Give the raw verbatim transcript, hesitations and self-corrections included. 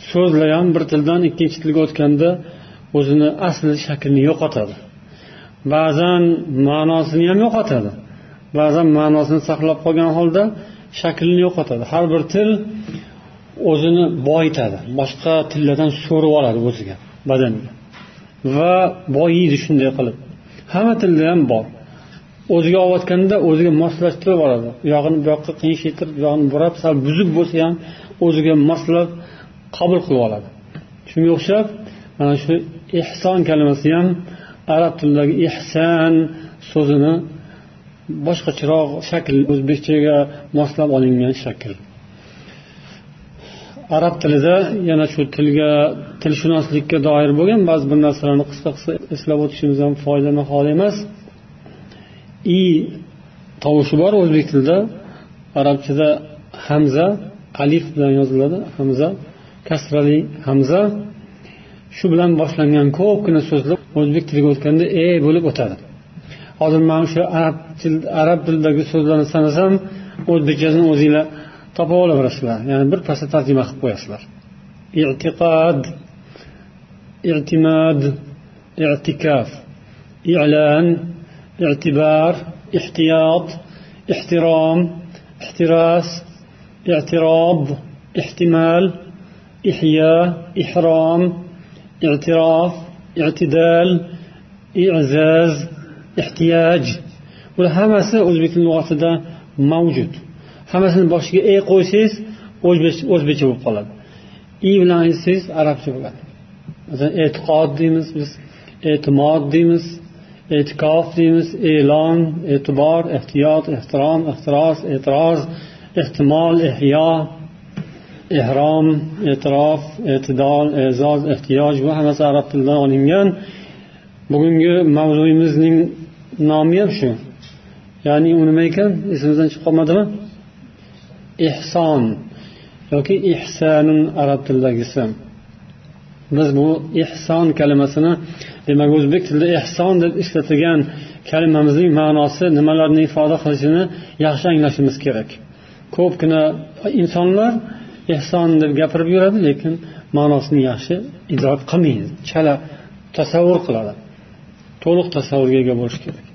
so'zlar ham bir tildan ikkinchi tilga o'tganda o'zini asli shaklini yo'qotadi. Ba'zan ma'nosini ham yo'qotadi. Ba'zan ma'nosini saqlab qolgan holda shaklini yo'qotadi. Har bir til o'zini boyitadi. Boshqa tillardan so'rib oladi o'ziga, badaniga. Va boyiydi shunday qilib. Hamma tilda ham bor. O'ziga olayotganda o'ziga moslashtirib oladi. U yog'ini bu yoqqa qiyinchaytirib, bu yog'ini burab, sal buzib bo'lsa ham o'ziga moslab qabul qilib oladi. Shunga o'xshab, mana shu ihson kalimasi ham arab tilidagi ihsan so'zini boshqacharoq shakl, o'zbekchaga moslab olingan shakl. Arab tilida yana shu tilga, tilshunoslikka doir bo'lgan ba'zi bir narsalarni qisqa-qisqa eslab o'tishimiz ham foydali hol emas. I tovushi bor o'zbek tilida. Arabchada hamza alif bilan yoziladi, hamza kasrali hamza. Shu bilan boshlangan ko'pgina so'zlar o'zbek tiliga o'tganda e bo'lib o'tadi. Hozir men shu arab til arab tilidagi so'zlarni sanasam, o'zbekchasini o'zingizlar topa olaverasizlar. Ya'ni bir pasda tarjima qilib qo'yasizlar. I'tiqod, i'timad, i'tikaf, i'lan, i'tibar, ihtiyot, ihtirom, ihtiras, i'tirob, ihtimal, ihya, ihrom, i'tirof, i'tidal, i'zaz, ehtiyoj. Bular hammasi o'zbek lug'atida mavjud. Hammasini boshiga e qo'ysangiz, o'zbekcha bo'lib qoladi. I bilan aytsangiz arabcha bo'ladi. Masalan, e'tiqod deymiz biz, e'timod deymiz, e'tikof deymiz, e'lon, e'tibor, ehtiyot, ehtirom, ehtiros, e'tiroz, ehtimol, ihyo, ihrom, e'tirof, e'tidol, e'zoz, ehtiyoj, bu hammasi arab tilidan olingan. Bugungi mavzuyimizning nomi ham shu. Ya'ni u nima ekan? Esimizdan chiqib qolmadimi? Ihson yoki ihsanun arab tilidagi ism. Biz bu ihson kalimasini, demak o'zbek tilida ihson deb ishlatilgan kalimamizning ma'nosi nimalarni ifoda qilishini yaxshi anglashimiz kerak. Ko'pgina insonlar ihson deb gapirib yuradi, lekin ma'nosini yaxshi idrok qilmaydi. Chala tasavvur qiladi. To'liq tasavvurga ega bo'lish kerak.